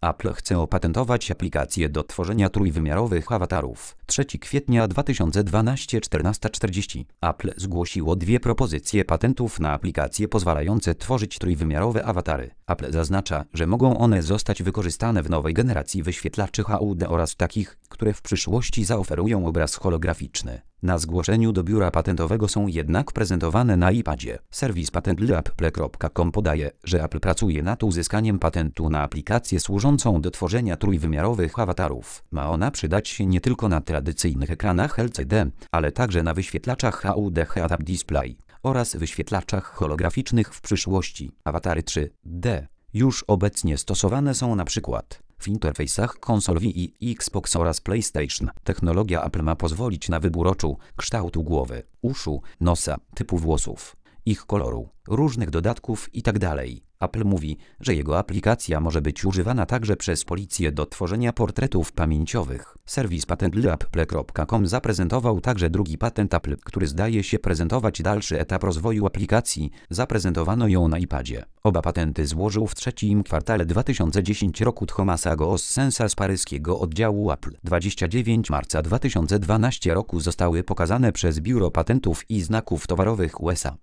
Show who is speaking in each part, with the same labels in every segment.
Speaker 1: Apple chce opatentować aplikację do tworzenia trójwymiarowych awatarów. 3 kwietnia 2012, 14:40. Apple zgłosiło 2 propozycje patentów na aplikacje pozwalające tworzyć trójwymiarowe awatary. Apple zaznacza, że mogą one zostać wykorzystane w nowej generacji wyświetlaczy HUD oraz takich, które w przyszłości zaoferują obraz holograficzny. Na zgłoszeniu do biura patentowego są jednak prezentowane na iPadzie. Serwis patent.apple.com podaje, że Apple pracuje nad uzyskaniem patentu na aplikację służącą do tworzenia trójwymiarowych awatarów. Ma ona przydać się nie tylko na tradycyjnych ekranach LCD, ale także na wyświetlaczach HUD Head-Up Display oraz wyświetlaczach holograficznych w przyszłości. Awatary 3D już obecnie stosowane są na przykład w interfejsach konsol Wii i Xbox oraz PlayStation. Technologia Apple ma pozwolić na wybór oczu, kształtu głowy, uszu, nosa, typu włosów, ich koloru, różnych dodatków itd. Apple mówi, że jego aplikacja może być używana także przez policję do tworzenia portretów pamięciowych. Serwis patent.apple.com zaprezentował także drugi patent Apple, który zdaje się prezentować dalszy etap rozwoju aplikacji. Zaprezentowano ją na iPadzie. Oba patenty złożył w trzecim kwartale 2010 roku Thomas Gossens z paryskiego oddziału Apple. 29 marca 2012 roku zostały pokazane przez Biuro Patentów i Znaków Towarowych USA.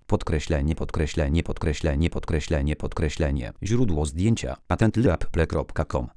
Speaker 1: Źródło zdjęcia patent.apple.com